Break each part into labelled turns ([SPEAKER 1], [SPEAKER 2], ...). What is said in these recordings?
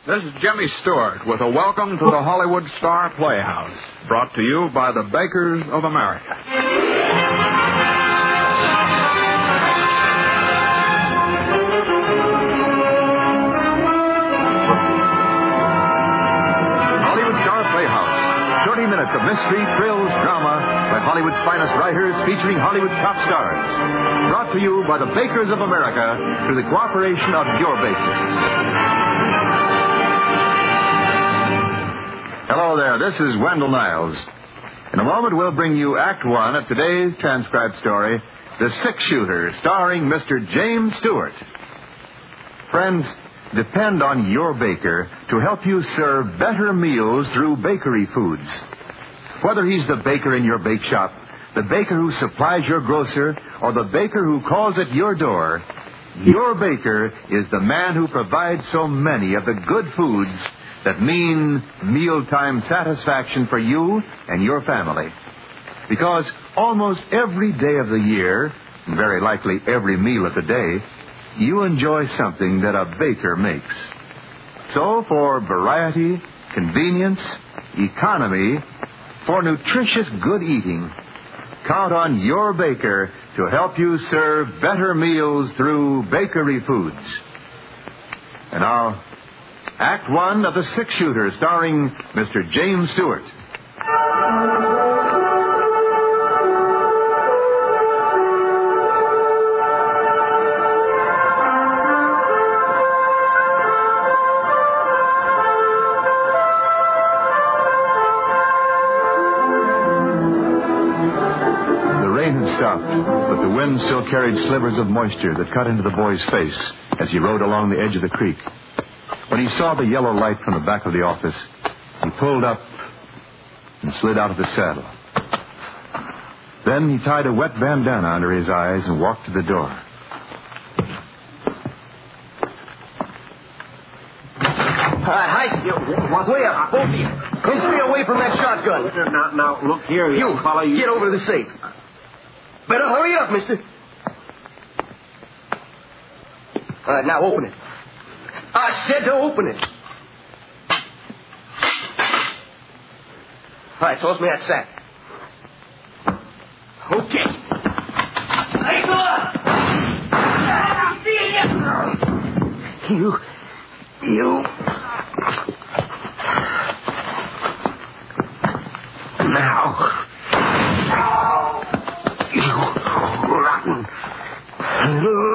[SPEAKER 1] This is Jimmy Stewart with a welcome to the Hollywood Star Playhouse, brought to you by the Bakers of America. Hollywood Star Playhouse. 30 minutes of mystery, thrills, drama by Hollywood's finest writers featuring Hollywood's top stars. Brought to you by the Bakers of America through the cooperation of your bakers. Hello there, this is Wendell Niles. In a moment, we'll bring you Act One of today's transcribed story, The Six-Shooter, starring Mr. James Stewart. Friends, depend on your baker to help you serve better meals through bakery foods. Whether he's the baker in your bake shop, the baker who supplies your grocer, or the baker who calls at your door, your baker is the man who provides so many of the good foods that mean mealtime satisfaction for you and your family. Because almost every day of the year, and very likely every meal of the day, you enjoy something that a baker makes. So for variety, convenience, economy, for nutritious good eating, count on your baker to help you serve better meals through bakery foods. And now, Act One of The Six-Shooter, starring Mr. James Stewart. The rain had stopped, but the wind still carried slivers of moisture that cut into the boy's face as he rode along the edge of the creek. When he saw the yellow light from the back of the office, he pulled up and slid out of the saddle. Then he tied a wet bandana under his eyes and walked to the door.
[SPEAKER 2] Hi. Way up, both of you. And stay away from that shotgun.
[SPEAKER 3] Now, look here,
[SPEAKER 2] You,
[SPEAKER 3] fellow.
[SPEAKER 2] get over to the safe. Better hurry up, mister. All right, now open it. I said to open it. All right, toss me that sack. Okay. Hey, I'm seeing you. You. Now. You rotten little...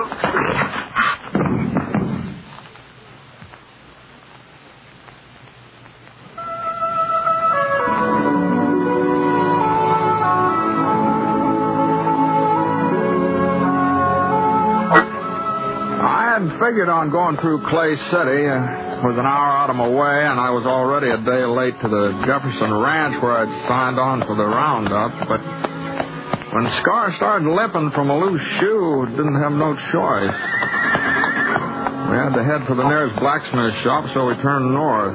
[SPEAKER 1] Figured on going through Clay City. It was an hour out of my way, and I was already a day late to the Jefferson Ranch where I'd signed on for the roundup. But when Scar started limping from a loose shoe, didn't have no choice. We had to head for the nearest blacksmith shop, so we turned north.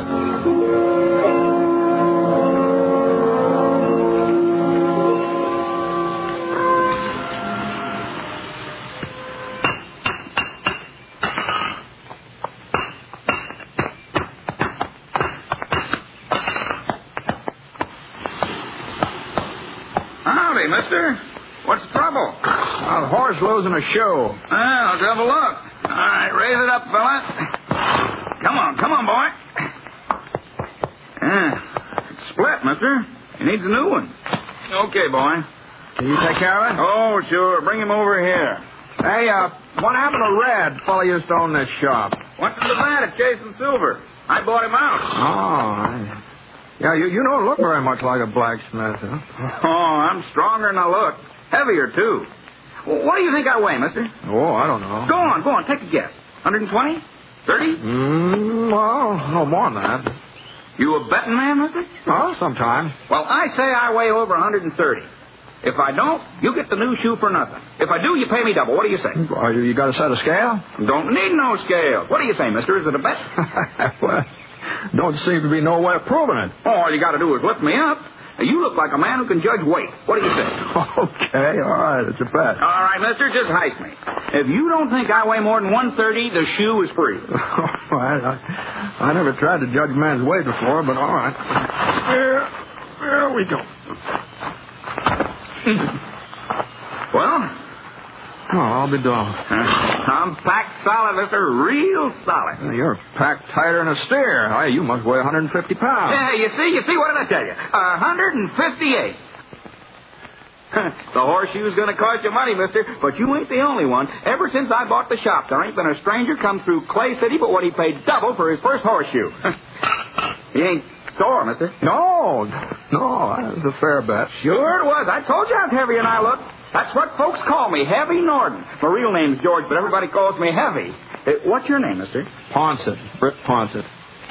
[SPEAKER 3] Howdy, mister. What's the trouble?
[SPEAKER 1] A horse losing a shoe.
[SPEAKER 3] Well, let's have a look. All right, raise it up, fella. Come on, boy. It's split, mister. He needs a new one. Okay, boy.
[SPEAKER 1] Can you take care of it?
[SPEAKER 3] Oh, sure. Bring him over here.
[SPEAKER 1] Hey, what happened to Red? Fellow used to own this shop.
[SPEAKER 3] Went to the vat at Chasing Silver. I bought him out.
[SPEAKER 1] Oh, yeah, you don't look very much like a blacksmith, huh?
[SPEAKER 3] Oh, I'm stronger than I look. Heavier, too. What do you think I weigh, mister?
[SPEAKER 1] Oh, I don't know.
[SPEAKER 3] Go on. Take a guess. 120? 30?
[SPEAKER 1] Well, no more than that.
[SPEAKER 3] You a betting man, mister?
[SPEAKER 1] Oh, sometime.
[SPEAKER 3] Well, I say I weigh over 130. If I don't, you get the new shoe for nothing. If I do, you pay me double. What do you say?
[SPEAKER 1] Well, you got a set of scale?
[SPEAKER 3] Don't need no scale. What do you say, mister? Is it a bet?
[SPEAKER 1] Well, don't seem to be no way of proving it.
[SPEAKER 3] All you got to do is lift me up. You look like a man who can judge weight. What do you say?
[SPEAKER 1] Okay, all right, it's a bet.
[SPEAKER 3] All right, mister, just heist me. If you don't think I weigh more than 130, the shoe is free.
[SPEAKER 1] All right, I never tried to judge a man's weight before, but all right. There we go.
[SPEAKER 3] Well?
[SPEAKER 1] Oh, I'll be dogged.
[SPEAKER 3] I'm packed solid, mister. Real solid.
[SPEAKER 1] You're packed tighter than a steer. Hey, you must weigh 150 pounds.
[SPEAKER 3] Yeah, you see, what did I tell you? 158. The horseshoe's going to cost you money, mister, but you ain't the only one. Ever since I bought the shop, there ain't been a stranger come through Clay City but what he paid double for his first horseshoe. He ain't sore, mister.
[SPEAKER 1] No, that was a fair bet.
[SPEAKER 3] Sure it was. I told you how heavy and I look. That's what folks call me, Heavy Norden. My real name's George, but everybody calls me Heavy. What's your name, mister?
[SPEAKER 1] Ponsett. Britt Ponsett.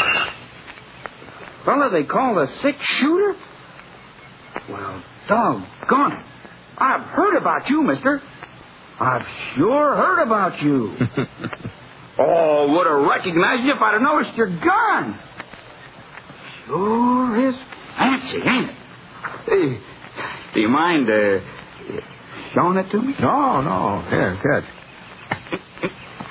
[SPEAKER 3] Fella they call the six-shooter? Well, doggone it. I've heard about you, mister. I've sure heard about you. Oh, would have recognized you if I'd have noticed your gun. Sure is fancy, ain't it? Hey, do you mind showing it to me?
[SPEAKER 1] No. Here, catch.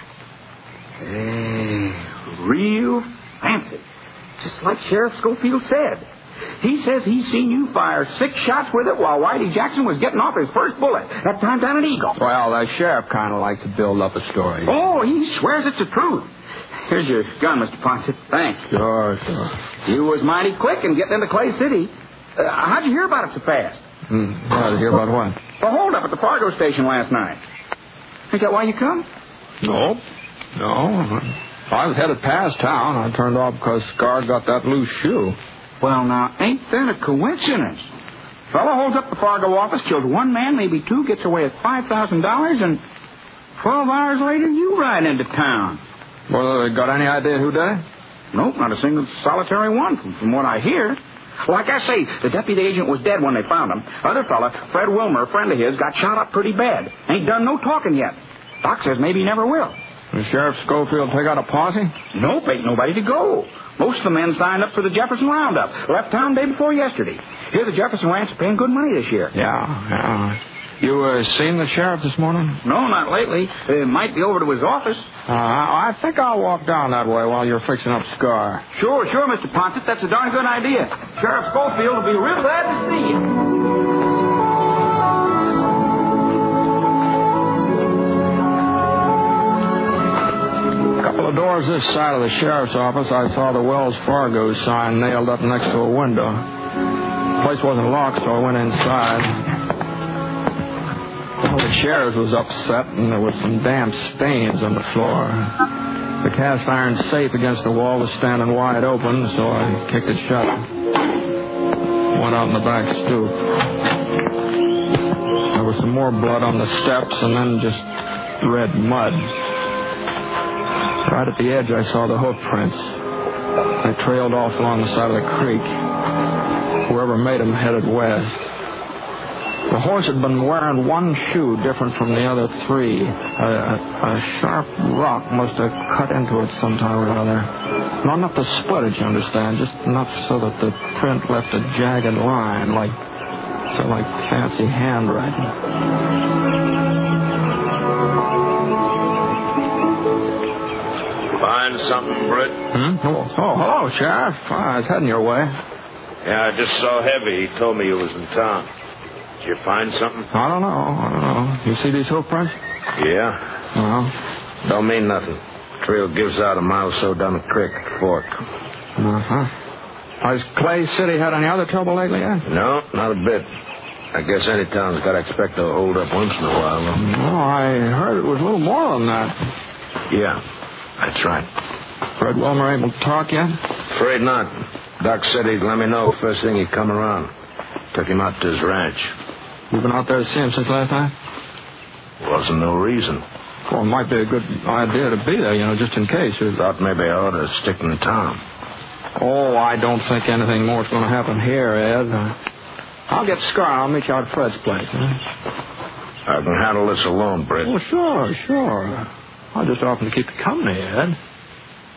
[SPEAKER 3] Hey, real fancy. Just like Sheriff Schofield said. He says he's seen you fire 6 shots with it while Whitey Jackson was getting off his first bullet. That time down at Eagle.
[SPEAKER 1] Well, the sheriff kind of likes to build up a story.
[SPEAKER 3] Oh, he swears it's the truth. Here's your gun, Mr. Ponsett. Thanks.
[SPEAKER 1] Sure.
[SPEAKER 3] You was mighty quick in getting into Clay City. How'd you hear about it so fast?
[SPEAKER 1] How'd you hear about what?
[SPEAKER 3] The holdup at the Fargo station last night. Is that why you come?
[SPEAKER 1] No. I was headed past town. I turned off because Scar got that loose shoe.
[SPEAKER 3] Well, now, ain't that a coincidence? Fellow holds up the Fargo office, kills one man, maybe 2, gets away with $5,000, and 12 hours later, you ride into town.
[SPEAKER 1] Well, got any idea who did it?
[SPEAKER 3] Nope, not a single solitary one, from what I hear. Like I say, the deputy agent was dead when they found him. Other fella, Fred Wilmer, a friend of his, got shot up pretty bad. Ain't done no talking yet. Doc says maybe he never will.
[SPEAKER 1] Did Sheriff Schofield take out a posse?
[SPEAKER 3] Nope, ain't nobody to go. Most of the men signed up for the Jefferson Roundup. Left town day before yesterday. Here, the Jefferson Ranch is paying good money this year.
[SPEAKER 1] Yeah. You seen the sheriff this morning?
[SPEAKER 3] No, not lately. Might be over to his office.
[SPEAKER 1] I think I'll walk down that way while you're fixing up Scar.
[SPEAKER 3] Sure, Mr. Ponsett. That's a darn good idea. Sheriff Schofield will be real glad to see you.
[SPEAKER 1] A couple of doors this side of the sheriff's office, I saw the Wells Fargo sign nailed up next to a window. The place wasn't locked, so I went inside. Well, the sheriff was upset, and there was some damp stains on the floor. The cast iron safe against the wall was standing wide open, so I kicked it shut. Went out in the back stoop. There was some more blood on the steps, and then just red mud. Right at the edge, I saw the hoof prints. They trailed off along the side of the creek. Whoever made them headed west. The horse had been wearing one shoe different from the other 3. A sharp rock must have cut into it sometime or other. Not enough to split it, you understand, just enough so that the print left a jagged line, like fancy handwriting.
[SPEAKER 4] Find something, Britt?
[SPEAKER 1] Oh, hello, Sheriff. I was heading your way.
[SPEAKER 4] Yeah, I just saw Heavy. He told me you was in town. Did you find something?
[SPEAKER 1] I don't know. You see these hoof prints?
[SPEAKER 4] Yeah.
[SPEAKER 1] Well?
[SPEAKER 4] Don't mean nothing. Trail gives out a mile or so down the creek fork.
[SPEAKER 1] Uh-huh. Has Clay City had any other trouble lately yet?
[SPEAKER 4] No, not a bit. I guess any town's got to expect to hold up once in a while.
[SPEAKER 1] No, I heard it was a little more than that.
[SPEAKER 4] Yeah. That's right.
[SPEAKER 1] Fred Wilmer able to talk yet?
[SPEAKER 4] Afraid not. Doc said he'd let me know first thing he'd come around. Took him out to his ranch.
[SPEAKER 1] You been out there to see him since last night?
[SPEAKER 4] Wasn't no reason.
[SPEAKER 1] Well, it might be a good idea to be there, just in case.
[SPEAKER 4] Thought maybe I ought to stick in town.
[SPEAKER 1] Oh, I don't think anything more is going to happen here, Ed. I'll get Scar. I'll meet you out at Fred's place.
[SPEAKER 4] I can handle this alone, Britt.
[SPEAKER 1] Oh, sure. I'll just offer to keep you company, Ed.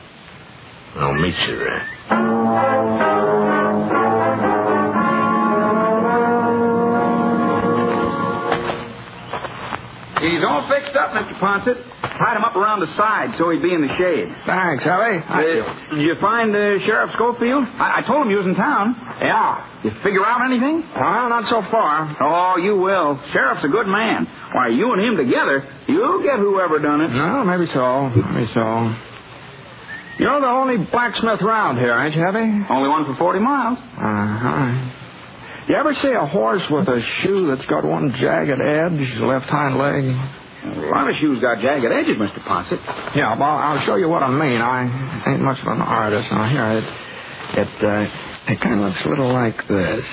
[SPEAKER 4] I'll meet you there.
[SPEAKER 3] all fixed up, Mr. Ponset. Tied him up around the side so he'd be in the shade.
[SPEAKER 4] Thanks, Harry.
[SPEAKER 3] Did you find Sheriff Schofield? I told him you was in town.
[SPEAKER 4] Yeah.
[SPEAKER 3] You figure out anything?
[SPEAKER 4] Well, not so far.
[SPEAKER 3] Oh, you will. Sheriff's a good man. Why, you and him together, you'll get whoever done it.
[SPEAKER 4] No, maybe so. Maybe so. You're the only blacksmith around here, ain't you, Heavy?
[SPEAKER 3] Only one for 40 miles.
[SPEAKER 4] Uh-huh. You ever see a horse with a shoe that's got one jagged edge, left hind leg?
[SPEAKER 3] A lot of shoes got jagged edges, Mr. Ponset.
[SPEAKER 4] Yeah, well, I'll show you what I mean. I ain't much of an artist. Now, here, it kind of looks a little like this.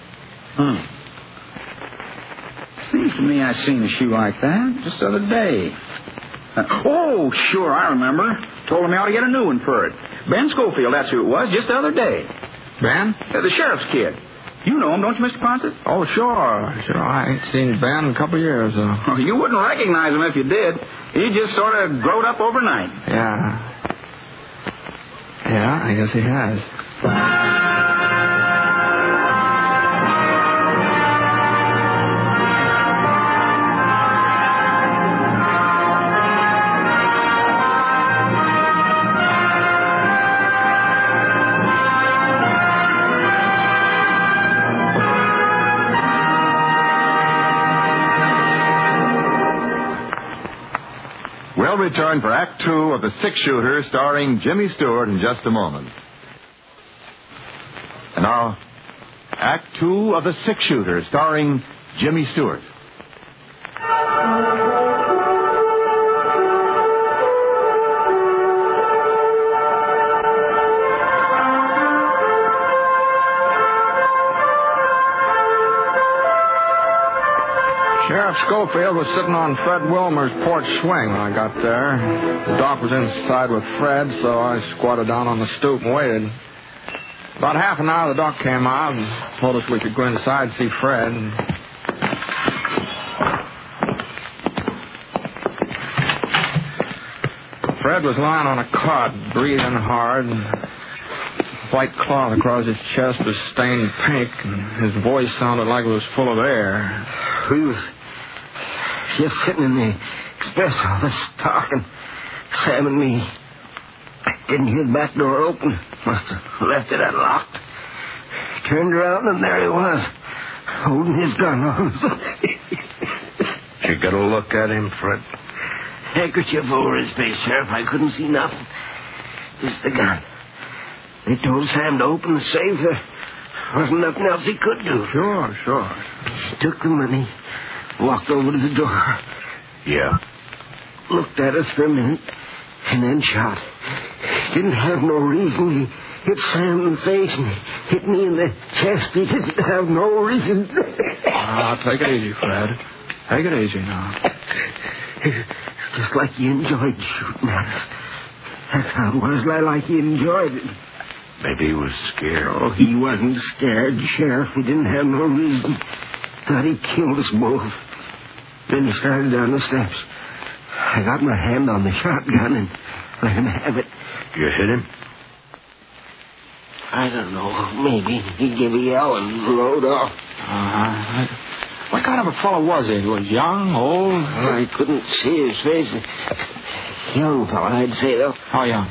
[SPEAKER 3] Seems to me I seen a shoe like that just the other day. Oh, sure, I remember. Told me I ought to get a new one for it. Ben Schofield, that's who it was, just the other day.
[SPEAKER 4] Ben?
[SPEAKER 3] The sheriff's kid. You know him, don't you, Mr. Ponset?
[SPEAKER 4] Oh, sure. I ain't seen Ben in a couple of years, though.
[SPEAKER 3] Oh, you wouldn't recognize him if you did. He just sort of growed up overnight.
[SPEAKER 4] Yeah, I guess he has.
[SPEAKER 1] We'll return for Act Two of The Six-Shooter, starring Jimmy Stewart, in just a moment. And now, Act Two of The Six-Shooter, starring Jimmy Stewart.
[SPEAKER 4] Sheriff Schofield was sitting on Fred Wilmer's porch swing when I got there. The doc was inside with Fred, so I squatted down on the stoop and waited. About half an hour, the doc came out and told us we could go inside and see Fred. Fred was lying on a cot, breathing hard. White cloth across his chest was stained pink, and his voice sounded like it was full of air.
[SPEAKER 2] We was just sitting in the express office talking, Sam and me. Didn't hear the back door open. Must have left it unlocked. Turned around and there he was, holding his gun on.
[SPEAKER 4] Did you get a look at him, Fred?
[SPEAKER 2] Handkerchief over his face, Sheriff. I couldn't see nothing. Just the gun. They told Sam to open the safe. There wasn't nothing else he could do.
[SPEAKER 4] Sure.
[SPEAKER 2] He took the money, walked over to the door.
[SPEAKER 4] Yeah.
[SPEAKER 2] Looked at us for a minute, and then shot. Didn't have no reason. He hit Sam in the face and hit me in the chest. He didn't have no reason.
[SPEAKER 4] Take it easy, Fred. Take it easy now.
[SPEAKER 2] Just like he enjoyed shooting at us. That's how it was, like he enjoyed it.
[SPEAKER 4] Maybe he was scared.
[SPEAKER 2] Oh, he wasn't scared, Sheriff. He didn't have no reason. Thought he killed us both. Then he started down the steps. I got my hand on the shotgun and let him have it.
[SPEAKER 4] You hit him?
[SPEAKER 2] I don't know. Maybe he gave a yell and rode off.
[SPEAKER 4] What kind of a fellow was he? He was young, old?
[SPEAKER 2] I couldn't see his face. Young fellow, I'd say, though.
[SPEAKER 4] How young?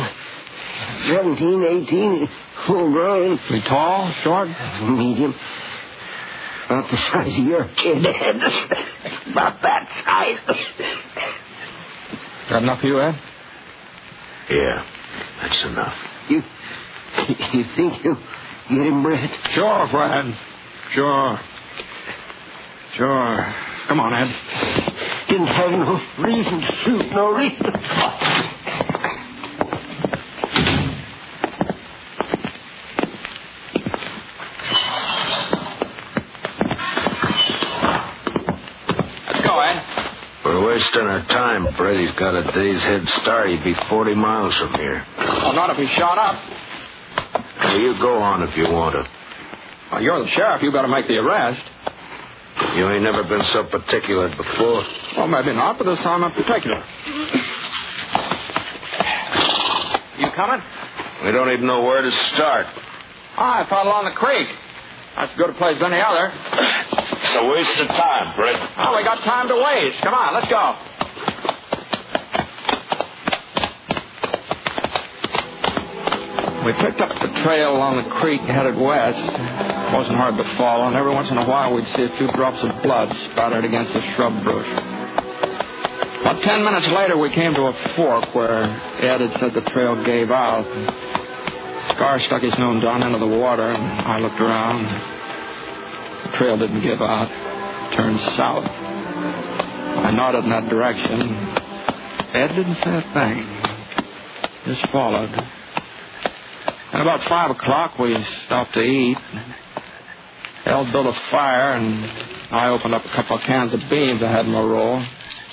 [SPEAKER 2] 17, 18, full grown.
[SPEAKER 4] Was he tall, short?
[SPEAKER 2] Medium. About the size of your kid. About that size.
[SPEAKER 4] Got enough for you, Ed? Yeah, that's enough.
[SPEAKER 2] You think you'll get him, Brett?
[SPEAKER 4] Sure, Fred. Sure. Come on, Ed.
[SPEAKER 2] Didn't have no reason to shoot, no reason.
[SPEAKER 4] Let's go, Ed.
[SPEAKER 5] We're wasting our time, Brett. He's got a day's head start. He'd be 40 miles from here.
[SPEAKER 4] Well, not if he's shot up.
[SPEAKER 5] Well, you go on if you want to.
[SPEAKER 4] Well, you're the sheriff. You better make the arrest.
[SPEAKER 5] You ain't never been so particular before.
[SPEAKER 4] Well, maybe not, but this time I'm particular. You coming?
[SPEAKER 5] We don't even know where to start.
[SPEAKER 4] I thought along the creek. That's as good a place as any other.
[SPEAKER 5] It's a waste of time, Britt.
[SPEAKER 4] Oh, we got time to waste. Come on, let's go. We picked up the trail along the creek headed west. It wasn't hard to follow, and every once in a while we'd see a few drops of blood spattered against the shrub bush. About 10 minutes later, we came to a fork where Ed had said the trail gave out. Scar stuck his nose down into the water, and I looked around. The trail didn't give out. It turned south. I nodded in that direction. Ed didn't say a thing. Just followed. At about 5 o'clock, we stopped to eat. El built a fire, and I opened up a couple of cans of beans I had in my roll.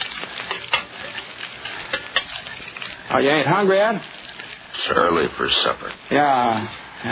[SPEAKER 4] Oh, you ain't hungry, Ed?
[SPEAKER 5] It's early for supper.
[SPEAKER 4] Yeah.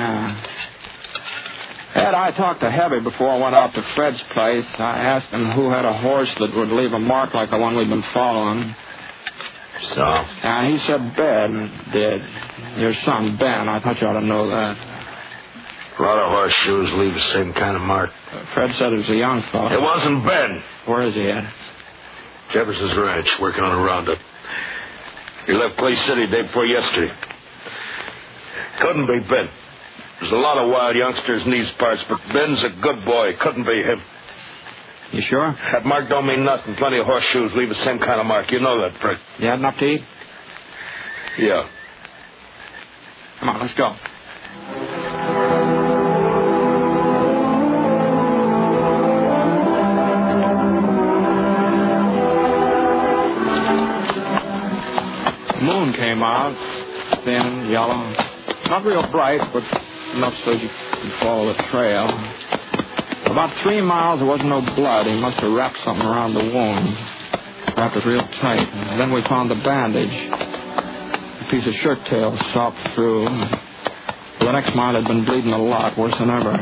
[SPEAKER 4] Ed, I talked to Heavy before I went out to Fred's place. I asked him who had a horse that would leave a mark like the one we've been following.
[SPEAKER 5] So?
[SPEAKER 4] He said Ben did. Your son, Ben. I thought you ought to know that.
[SPEAKER 5] A lot of horseshoes leave the same kind of mark.
[SPEAKER 4] Fred said it was a young fellow.
[SPEAKER 5] It wasn't Ben.
[SPEAKER 4] Where is he, Ed?
[SPEAKER 5] Jefferson's ranch, working on a roundup. He left Clay City day before yesterday. Couldn't be Ben. There's a lot of wild youngsters in these parts, but Ben's a good boy. Couldn't be him.
[SPEAKER 4] You sure?
[SPEAKER 5] That mark don't mean nothing. Plenty of horseshoes leave the same kind of mark. You know that, Fred.
[SPEAKER 4] You had enough to eat?
[SPEAKER 5] Yeah.
[SPEAKER 4] Come on, let's go. The moon came out, thin, yellow. Not real bright, but enough so you can follow the trail. About 3 miles, there wasn't no blood. He must have wrapped something around the wound. Wrapped it real tight. And then we found the bandage. A piece of shirt tail sopped through. For the next mile, had been bleeding a lot, worse than ever.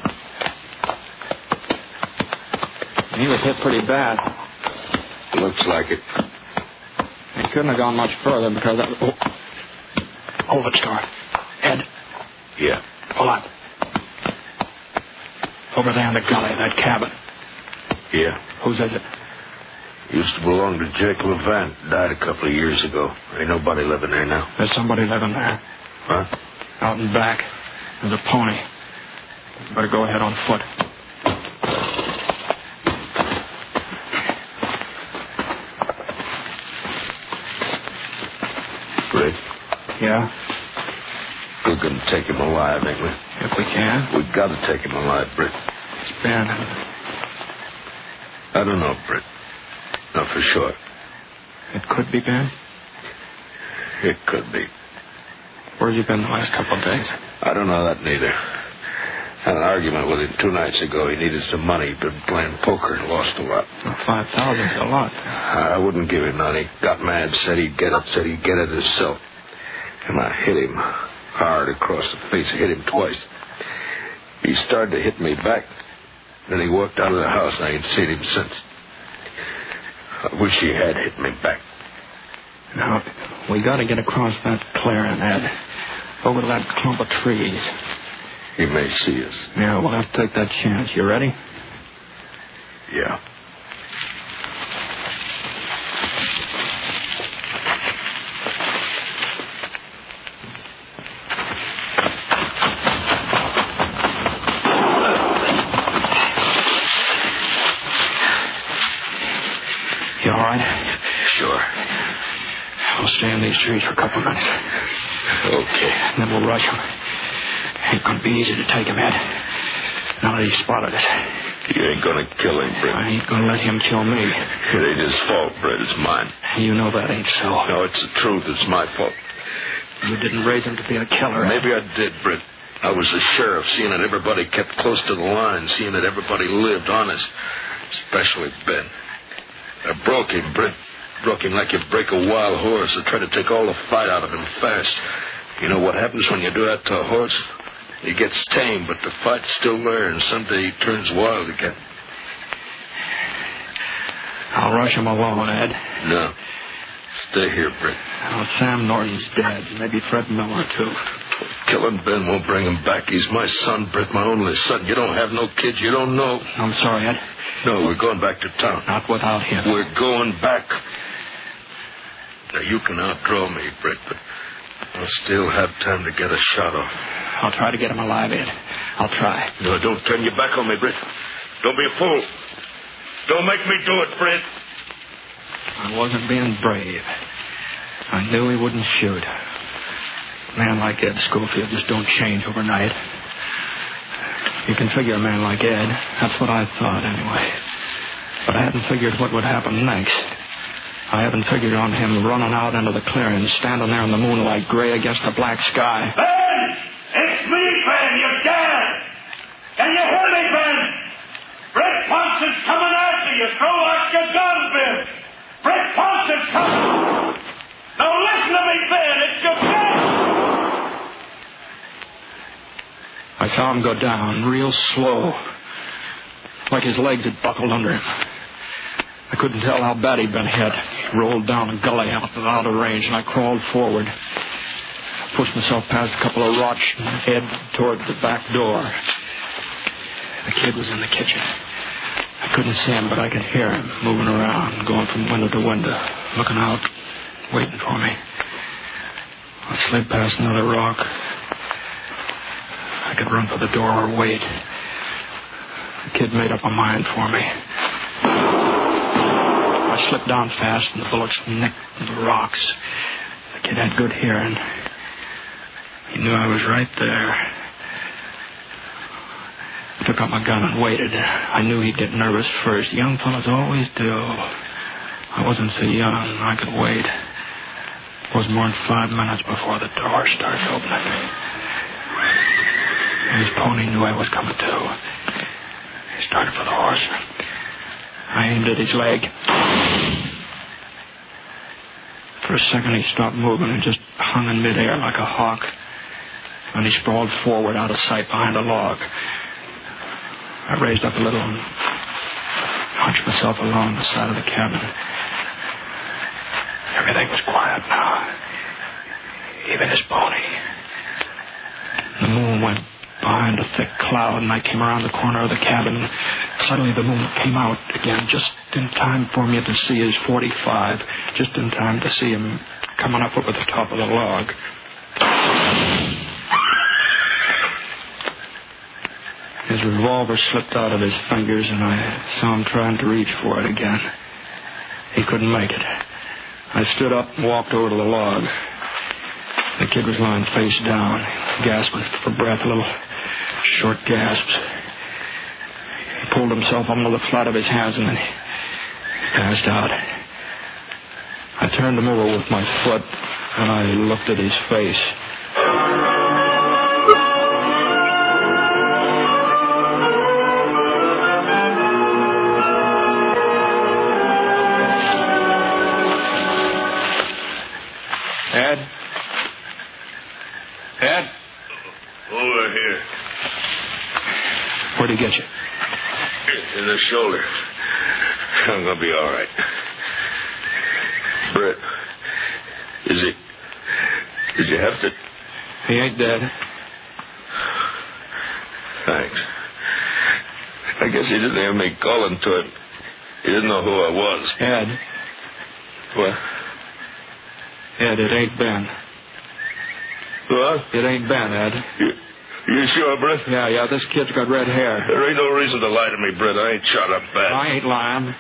[SPEAKER 4] He was hit pretty bad.
[SPEAKER 5] Looks like it.
[SPEAKER 4] He couldn't have gone much further because... Hold it, Star. Ed?
[SPEAKER 5] Yeah.
[SPEAKER 4] Hold on. Over there in the gully, that cabin.
[SPEAKER 5] Yeah.
[SPEAKER 4] Whose is it?
[SPEAKER 5] Used to belong to Jake Levant. Died a couple of years ago. Ain't nobody living there now.
[SPEAKER 4] There's somebody living there.
[SPEAKER 5] Huh?
[SPEAKER 4] Out in back. There's a pony. You better go ahead on foot.
[SPEAKER 5] Rick?
[SPEAKER 4] Yeah?
[SPEAKER 5] We're going to take him alive, ain't we?
[SPEAKER 4] If we can.
[SPEAKER 5] We've got to take him alive, Britt.
[SPEAKER 4] It's Ben.
[SPEAKER 5] I don't know, Britt. Not for sure.
[SPEAKER 4] It could be Ben?
[SPEAKER 5] It could be.
[SPEAKER 4] Where'd you been the last couple of days?
[SPEAKER 5] I don't know that neither. Had an argument with him 2 nights ago. He needed some money. He'd been playing poker and lost a lot.
[SPEAKER 4] Well, 5,000 is a lot.
[SPEAKER 5] I wouldn't give him none. He got mad, said he'd get it himself. And I hit him hard across the face. I hit him twice. He started to hit me back. Then he walked out of the house, and I ain't seen him since. I wish he had hit me back.
[SPEAKER 4] Now, we got to get across that clearing, Ed. Over to that clump of trees.
[SPEAKER 5] He may see us.
[SPEAKER 4] Yeah, we'll have to take that chance. You ready?
[SPEAKER 5] Yeah.
[SPEAKER 4] You all right?
[SPEAKER 5] Sure.
[SPEAKER 4] We'll stay in these trees for a couple of minutes.
[SPEAKER 5] Okay.
[SPEAKER 4] And then we'll rush him. Ain't gonna be easy to take him, Ed. Now that he's spotted us.
[SPEAKER 5] You ain't gonna kill him, Britt.
[SPEAKER 4] I ain't gonna let him kill me.
[SPEAKER 5] It ain't his fault, Britt. It's mine.
[SPEAKER 4] You know that ain't so.
[SPEAKER 5] No, it's the truth. It's my fault.
[SPEAKER 4] You didn't raise him to be a killer.
[SPEAKER 5] Maybe I did, Britt. I was the sheriff, seeing that everybody kept close to the line, seeing that everybody lived honest, especially Ben. I broke him, Britt. Broke him like you break a wild horse. I tried to take all the fight out of him fast. You know what happens when you do that to a horse? He gets tame, but the fight's still there, and someday he turns wild again.
[SPEAKER 4] I'll rush him alone, Ed.
[SPEAKER 5] No. Stay here, Britt.
[SPEAKER 4] Oh, Sam Norton's dead. Maybe Fred Miller, too.
[SPEAKER 5] Killing Ben won't bring him back. He's my son, Britt, my only son. You don't have no kids. You don't know.
[SPEAKER 4] I'm sorry, Ed.
[SPEAKER 5] No, we're going back to town.
[SPEAKER 4] Not without him.
[SPEAKER 5] We're going back. Now, you can outdraw me, Britt, but I'll still have time to get a shot off.
[SPEAKER 4] I'll try to get him alive, Ed. I'll try.
[SPEAKER 5] No, don't turn your back on me, Britt. Don't be a fool. Don't make me do it, Britt.
[SPEAKER 4] I wasn't being brave. I knew he wouldn't shoot. A man like Ed Schofield just don't change overnight. You can figure a man like Ed. That's what I thought, anyway. But I hadn't figured what would happen next. I haven't figured on him running out into the clearing, standing there in the moonlight, gray against the black sky.
[SPEAKER 6] Ben! It's me, Ben! You're dead! Can you hear me, Ben? Britt Ponson's coming after you! Throw out your gun, Ben! Britt Ponson's coming! Now listen to me, Ben! It's your Ben!
[SPEAKER 4] I saw him go down, real slow, like his legs had buckled under him. I couldn't tell how bad he'd been hit. He rolled down a gully out of range, and I crawled forward. Pushed myself past a couple of rocks and head toward the back door. The kid was in the kitchen. I couldn't see him, but I could hear him moving around, going from window to window, looking out, waiting for me. I slid past another rock. I could run for the door or wait. The kid made up a mind for me. I slipped down fast, and the bullets nicked the rocks. The kid had good hearing. He knew I was right there. I took out my gun and waited. I knew he'd get nervous first. Young fellas always do. I wasn't so young. I could wait. It wasn't more than 5 minutes before the door started opening. His pony knew I was coming too. He started for the horse. I aimed at his leg. For a second, he stopped moving and just hung in midair like a hawk. And he sprawled forward out of sight behind a log. I raised up a little and hunched myself along the side of the cabin. Everything was quiet now. Even his pony. The moon went behind a thick cloud, and I came around the corner of the cabin. Suddenly the moon came out again, just in time for me to see his .45, just in time to see him coming up over the top of the log. His revolver slipped out of his fingers, and I saw him trying to reach for it again. He couldn't make it. I stood up and walked over to the log. The kid was lying face down, gasping for breath, little short gasps. He pulled himself up onto the flat of his hands and then he passed out. I turned him over with my foot and I looked at his face. Ed? Ed?
[SPEAKER 5] Over here.
[SPEAKER 4] Where'd he get you?
[SPEAKER 5] In the shoulder. I'm going to be all right. Britt, did you have to?
[SPEAKER 4] He ain't dead.
[SPEAKER 5] Thanks. I guess he didn't hear me calling to him. He didn't know who I was.
[SPEAKER 4] Ed.
[SPEAKER 5] What?
[SPEAKER 4] Ed, it ain't Ben.
[SPEAKER 5] What?
[SPEAKER 4] It ain't Ben, Ed.
[SPEAKER 5] You sure, Britt?
[SPEAKER 4] Yeah, this kid's got red hair.
[SPEAKER 5] There ain't no reason to lie to me, Britt. I ain't shot up bad.
[SPEAKER 4] I ain't lying.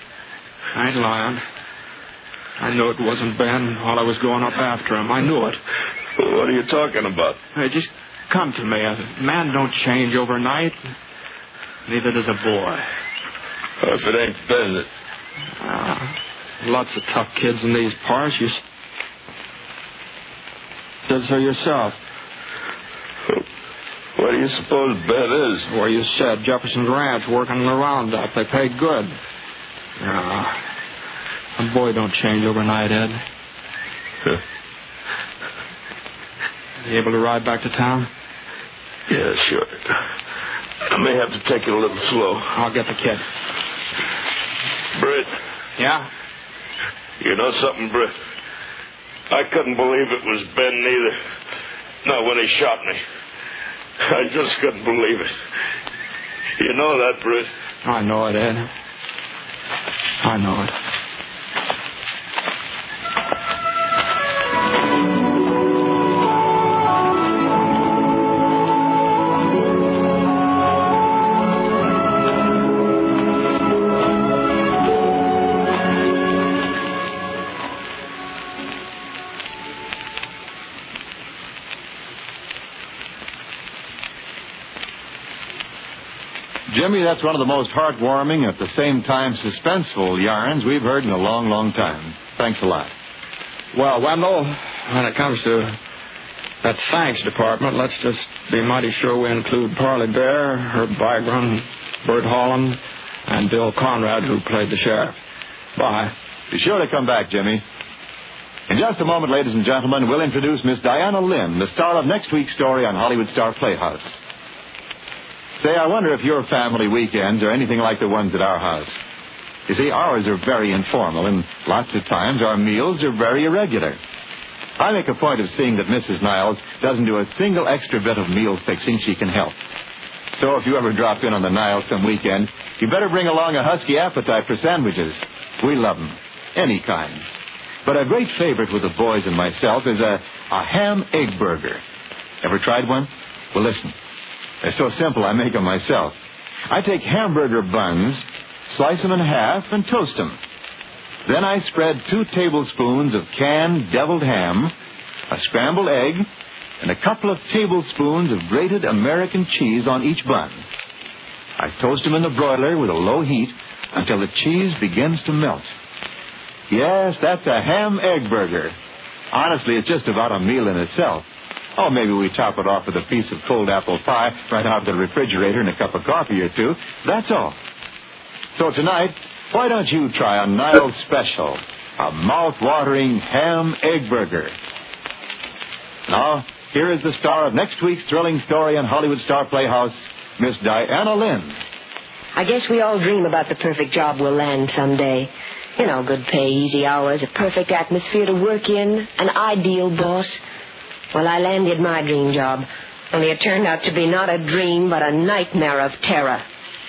[SPEAKER 4] I knew it wasn't Ben while I was going up after him. I knew it.
[SPEAKER 5] What are you talking about?
[SPEAKER 4] Hey, just come to me. A man don't change overnight. Neither does a boy.
[SPEAKER 5] If it ain't Ben...
[SPEAKER 4] Lots of tough kids in these parts. You said so yourself.
[SPEAKER 5] What do you suppose Ben is?
[SPEAKER 4] Well, you said Jefferson's Ranch, working in the roundup. They paid good. A boy don't change overnight, Ed. You able to ride back to town?
[SPEAKER 5] Yeah, sure. I may have to take it a little slow.
[SPEAKER 4] I'll get the kid.
[SPEAKER 5] Britt.
[SPEAKER 4] Yeah?
[SPEAKER 5] You know something, Britt? I couldn't believe it was Ben neither. No, when he shot me. I just couldn't believe it. You know that, Britt?
[SPEAKER 4] I know it, Ed. I know it.
[SPEAKER 1] Jimmy, that's one of the most heartwarming, at the same time suspenseful yarns we've heard in a long, long time. Thanks a lot.
[SPEAKER 4] Well, Wendell, when it comes to that thanks department, let's just be mighty sure we include Parley Bear, Herb Vigran, Bert Holland, and Bill Conrad, who played the sheriff. Bye.
[SPEAKER 1] Be sure to come back, Jimmy. In just a moment, ladies and gentlemen, we'll introduce Miss Diana Lynn, the star of next week's story on Hollywood Star Playhouse. Say, I wonder if your family weekends are anything like the ones at our house. You see, ours are very informal, and lots of times our meals are very irregular. I make a point of seeing that Mrs. Niles doesn't do a single extra bit of meal fixing she can help. So if you ever drop in on the Niles some weekend, you better bring along a husky appetite for sandwiches. We love them, any kind. But a great favorite with the boys and myself is a ham egg burger. Ever tried one? Well, listen. They're so simple, I make them myself. I take hamburger buns, slice them in half, and toast them. Then I spread 2 tablespoons of canned deviled ham, a scrambled egg, and a couple of tablespoons of grated American cheese on each bun. I toast them in the broiler with a low heat until the cheese begins to melt. Yes, that's a ham egg burger. Honestly, it's just about a meal in itself. Oh, maybe we top it off with a piece of cold apple pie right out of the refrigerator and a cup of coffee or two. That's all. So tonight, why don't you try a Niles special, a mouth-watering ham egg burger? Now, here is the star of next week's thrilling story on Hollywood Star Playhouse, Miss Diana Lynn.
[SPEAKER 7] I guess we all dream about the perfect job we'll land someday. You know, good pay, easy hours, a perfect atmosphere to work in, an ideal boss. Well, I landed my dream job, only it turned out to be not a dream, but a nightmare of terror.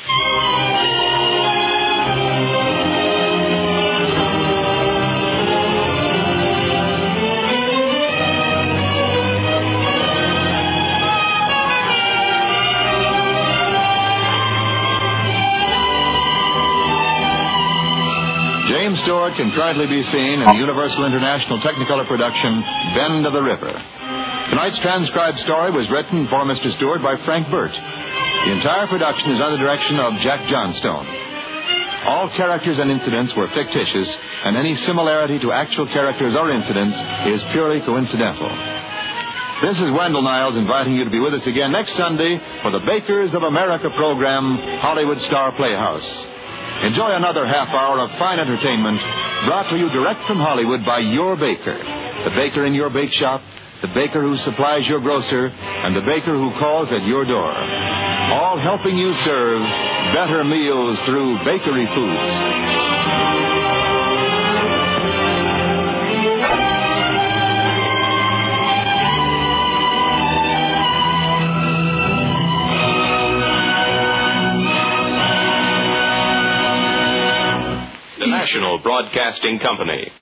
[SPEAKER 1] James Stewart can currently be seen in the Universal International Technicolor production, Bend of the River. Tonight's transcribed story was written for Mr. Stewart by Frank Burt. The entire production is under the direction of Jack Johnstone. All characters and incidents were fictitious, and any similarity to actual characters or incidents is purely coincidental. This is Wendell Niles inviting you to be with us again next Sunday for the Bakers of America program, Hollywood Star Playhouse. Enjoy another half hour of fine entertainment brought to you direct from Hollywood by your baker. The baker in your bake shop, the baker who supplies your grocer, and the baker who calls at your door. All helping you serve better meals through bakery foods.
[SPEAKER 8] The National Broadcasting Company.